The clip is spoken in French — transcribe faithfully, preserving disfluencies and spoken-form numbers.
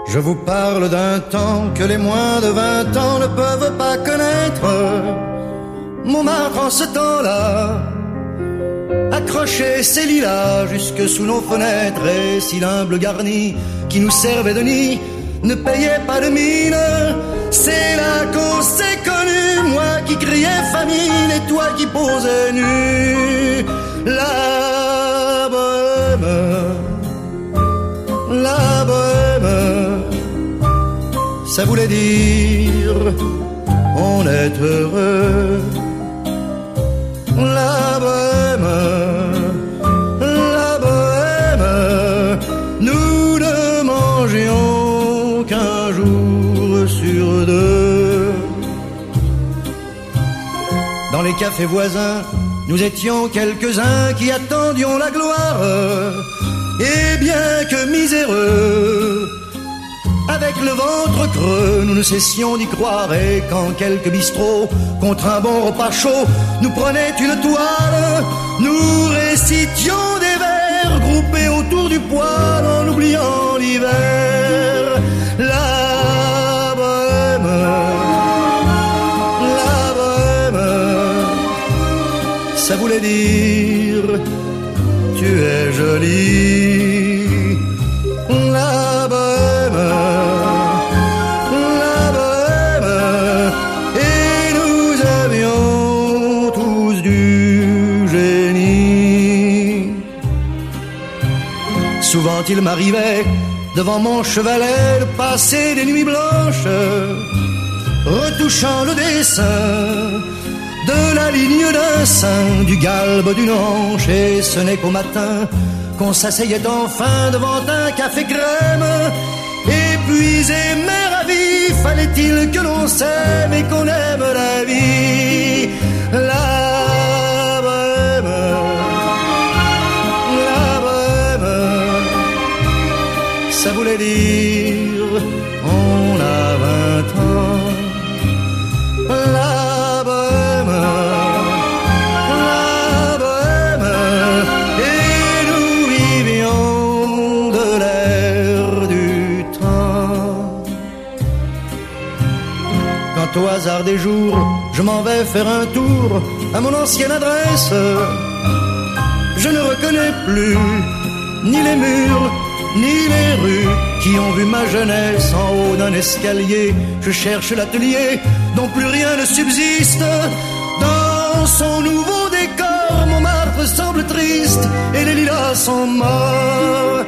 Je vous parle d'un temps que les moins de vingt ans ne peuvent pas connaître. Montmartre en ce temps-là accrochait ses lilas jusque sous nos fenêtres, et si l'humble garni qui nous servait de nid ne payait pas de mine, c'est là qu'on s'est connus, moi qui criais famine et toi qui posais nu. La bohème, la bohème, ça voulait dire on est heureux. La bohème, la bohème, nous ne mangions qu'un jour sur deux. Dans les cafés voisins, nous étions quelques-uns qui attendions la gloire. Et bien que miséreux, avec le ventre creux, nous ne cessions d'y croire. Et quand quelques bistrots, contre un bon repas chaud, nous prenaient une toile, nous récitions des vers groupés autour du poêle en oubliant l'hiver. La bohème, la bohème, ça voulait dire tu es jolie. La bohème, la bohème, et nous avions tous du génie. Souvent il m'arrivait devant mon chevalet de passer des nuits blanches, retouchant le dessin de la ligne d'un sein, du galbe d'une hanche, et ce n'est qu'au matin qu'on s'asseyait enfin devant un café crème. Épuisé mais ravi, fallait-il que l'on s'aime et qu'on aime la vie. La bohème, la bohème, ça voulait dire on a vingt ans. La bohème, la bohème, et nous vivions de l'air du temps. Quand au hasard des jours, je m'en vais faire un tour à mon ancienne adresse, je ne reconnais plus ni les murs, ni les rues qui ont vu ma jeunesse en haut d'un escalier. Je cherche l'atelier dont plus rien ne subsiste. Dans son nouveau décor, Montmartre semble triste et les lilas sont morts.